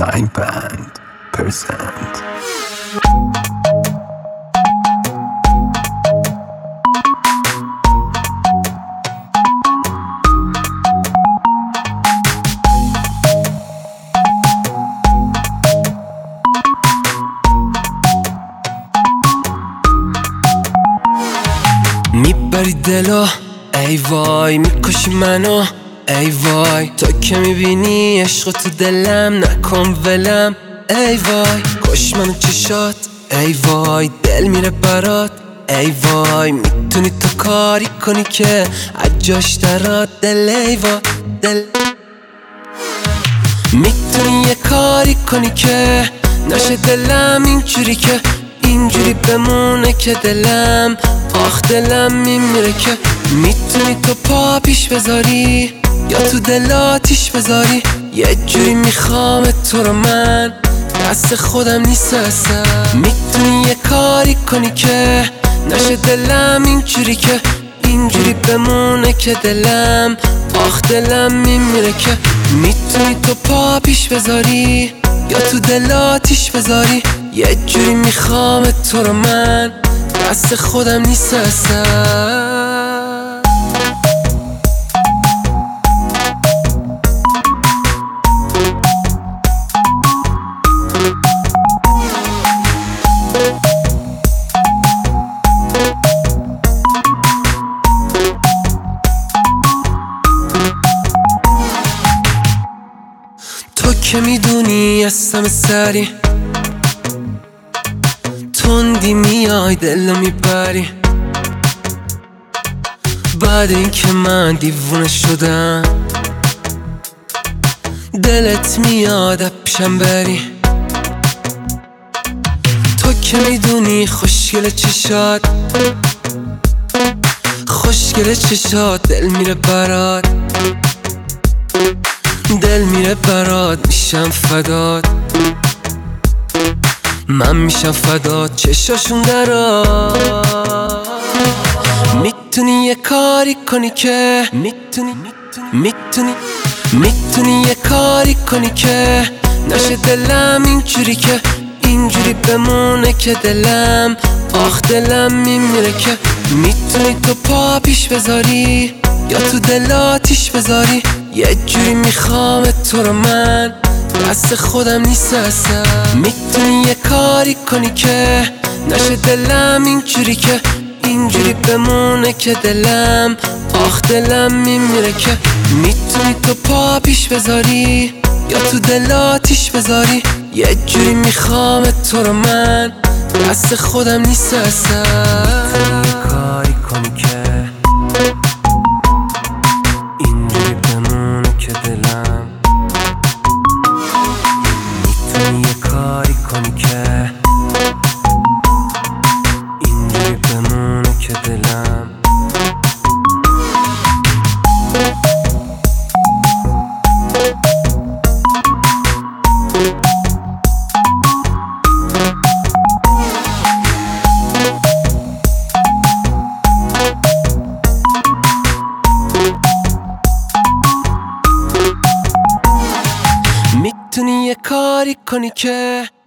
99%. میبری دلو ای وای، میکشی منو ای وای، تو که میبینی عشق تو دلم نکن ولم ای وای، کش منو چشات ای وای، دل میره برات ای وای، میتونی تو کاری کنی که عجاش درات دل ای وای دل، میتونی یه کاری کنی که نشه دلم اینجوری بمونه که دلم آخ دلم میمیره، که میتونی تو پا پیش بذاری یا تو دل آتیش بذاری، یه جوری میخوام تو رو من دست خودم نیست اصلا، میتونی یه کاری کنی که نشه دلم اینجوری بمونه که دلم آخ دلم میمیره، که میتونی تو پا پیش بذاری یا تو دل آتیش بذاری، یه جوری میخوام تو رو من دست خودم نیست اصلا. تو که میدونی هستم سری تندی میای دلو میبری، بعد این که من دیوونه شدم دلت میاد پیشم بری، تو که میدونی خوشگل چشات دل میره برات میشم فدات، من میشم فدات چشاشون درات، میتونی یه کاری کنی که میتونی یه کاری کنی که نشه دلم اینجوری بمونه که دلم آخ دلم میمیره، که میتونی تو پا پیش بذاری یا تو دل آتیش بذاری، یه جوری میخوام تو رو من دست خودم نیست اصلا، میتونی یه کاری کنی که نشه دلم اینجوری بمونه که دلم آخ دلم میمیره، که میتونی تو پا پیش بذاری یا تو دل آتیش بذاری، یه جوری میخوام تو رو من دست خودم نیست اصلا، میتونی یه کاری کنی که اینجوری بمونه که دلم، میتونی یه کاری کنی که اینجوری بمونه که دلم، میتونی یه کاری کنی که